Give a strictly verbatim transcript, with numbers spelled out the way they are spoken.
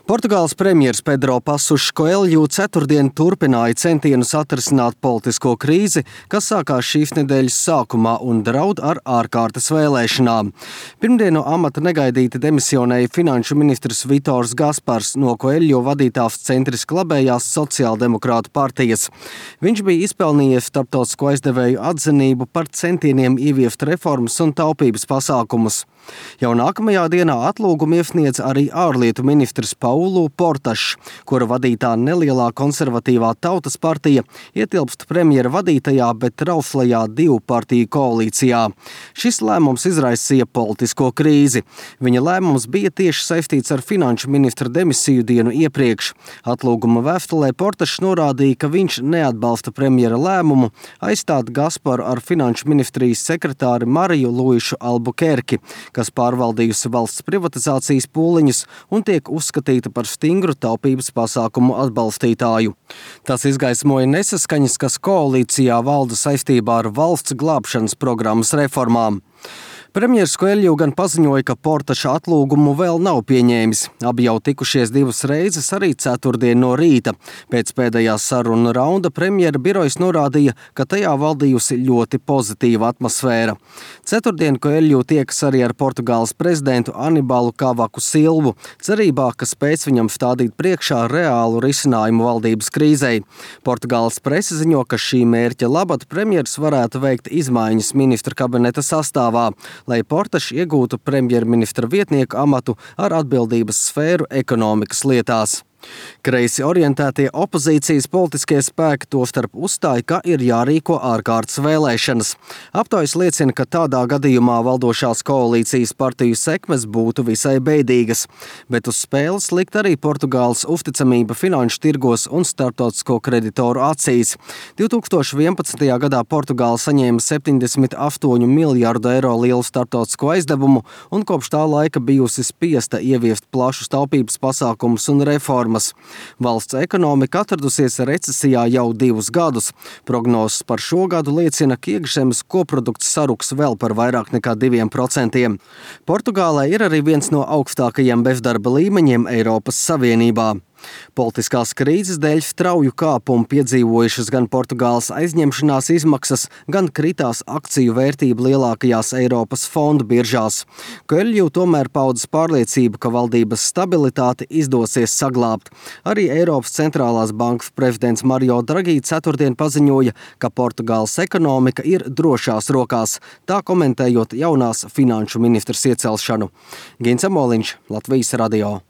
Portugāles premjers Pedro Passos Coelho ceturtdien turpināja centienus atrisināt politisko krīzi, kas sākās šīs nedēļas sākumā un draud ar ārkārtas vēlēšanām. Pirmdien no amata negaidīti demisionēja finanšu ministrs Vitors Gaspars no Coelho vadītās centriski labējās sociāldemokrātu partijas. Viņš bija izpelnījies starptautisko aizdevēju atzinību par centieniem ieviest reformas un taupības pasākumus. Jau nākamajā dienā atlūgumu iesniedz arī ārlietu ministrs Paulu Portašs, kura vadītā nelielā konservatīvā Tautas partija ietilpst premjera vadītajā, bet trauslajā divu partiju koalīcijā. Šis lēmums izraisīja politisko krīzi. Viņa lēmums bija tieši saistīts ar finanšu ministra demisiju dienu iepriekš. Atlūguma vēstulē Portašs norādīja, ka viņš neatbalsta premjera lēmumu aizstāt Gasparu ar finanšu ministrijas sekretāri Mariju Luišu Albukerki, kas pārvaldījusi valsts privatizācijas pūliņus un tiek uzskatīta par stingru taupības pasākumu atbalstītāju. Tas izgaismoja nesaskaņas, kas koalīcijā valda saistībā ar valsts glābšanas programmas reformām. Premjers Coelho gan paziņoja, ka Portaša atlūgumu vēl nav pieņēmis. Abi jau tikušies divas reizes arī ceturtdien no rīta. Pēc pēdējā saruna raunda premjera birojas norādīja, ka tajā valdījusi ļoti pozitīva atmosfēra. Ceturtdien Coelho tiekas arī ar Portugāles prezidentu Anibalu Kavaku Silvu, cerībā, ka spēs viņam stādīt priekšā reālu risinājumu valdības krīzei. Portugāles prese ziņo, ka šī mērķa labad premjers varētu veikt izmaiņas ministra kabineta sastāvā, lai Portašs iegūtu premjerministra vietnieku amatu ar atbildības sfēru ekonomikas lietās. Kreisi orientētie opozīcijas politiskie spēki tostarp uzstāja, ka ir jārīko ārkārtas vēlēšanas. Aptaujas liecina, ka tādā gadījumā valdošās koalīcijas partiju sekmes būtu visai beidīgas, bet uz spēles likt arī Portugāles uzticamība finanšu tirgos un starptautisko kreditoru acīs. divtūkstoš vienpadsmitajā gadā Portugāla saņēma septiņdesmit astoņu miljardu eiro lielu starptautisko aizdevumu un kopš tā laika bijusi spiesta ieviest plašus taupības pasākumus un reformas. Valsts ekonomika atradusies recesijā jau divus gadus. Prognozes par šo gadu liecina, ka iekšzemes koprodukts saruks vēl par vairāk nekā diviem procentiem. Portugālē ir arī viens no augstākajiem bezdarba līmeņiem Eiropas Savienībā. Politiskās krīzes dēļ strauju kāpumu piedzīvojušas gan Portugāles aizņemšanās izmaksas, gan kritās akciju vērtība lielākajās Eiropas fondu biržās. Coelho tomēr paudas pārliecību, ka valdības stabilitāti izdosies saglābt. Arī Eiropas centrālās bankas prezidents Mario Draghi ceturtdien paziņoja, ka Portugāles ekonomika ir drošās rokās, tā komentējot jaunās finanšu ministras iecelšanu. Gins Amoliņš, Latvijas radio.